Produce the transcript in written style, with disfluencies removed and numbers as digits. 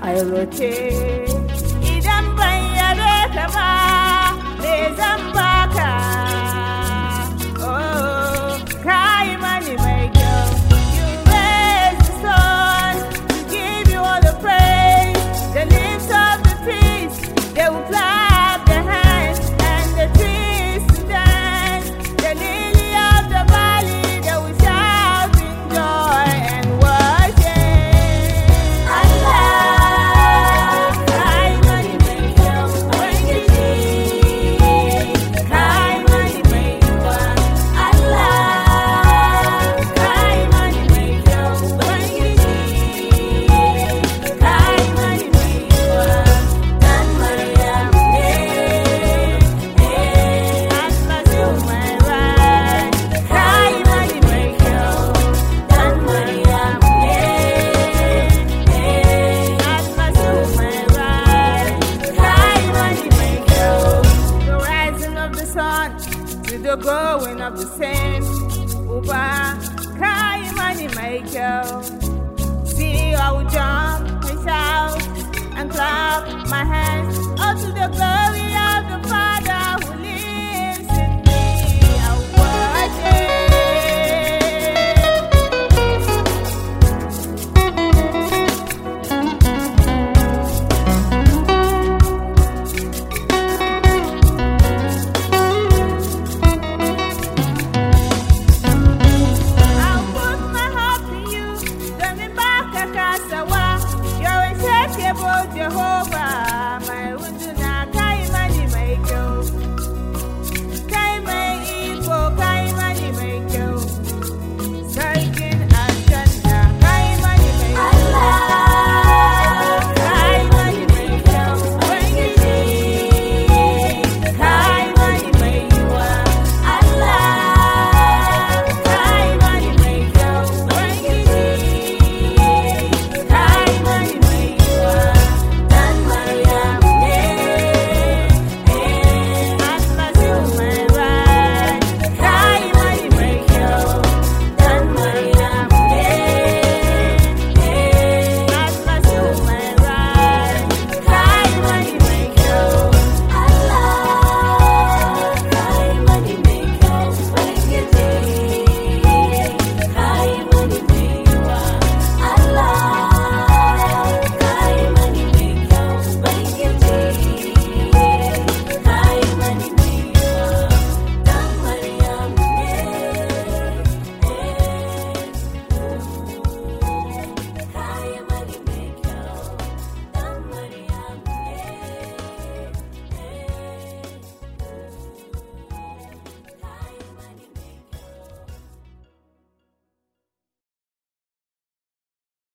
airoce idan ban yabe ka ba me zan baka oh kai mani mai kyau you raise the sun to give you all the praise the lips of the peace they will clap their hands and the trees to dance the lily of the valley they will shout in joy and worship Allah kai mani mai kyau ubangiji kai mani mai kyau Allah kai mani mai kyau ubangiji kai mani mai kyau dan Maryam almasihu mai rai kai mani mai kyau dan Maryam almasihu mai rai kai mani mai kyau the rising of the sun to the going of the same uba kai mani mai kyau see I will jump and shout and clap my hands all to the glory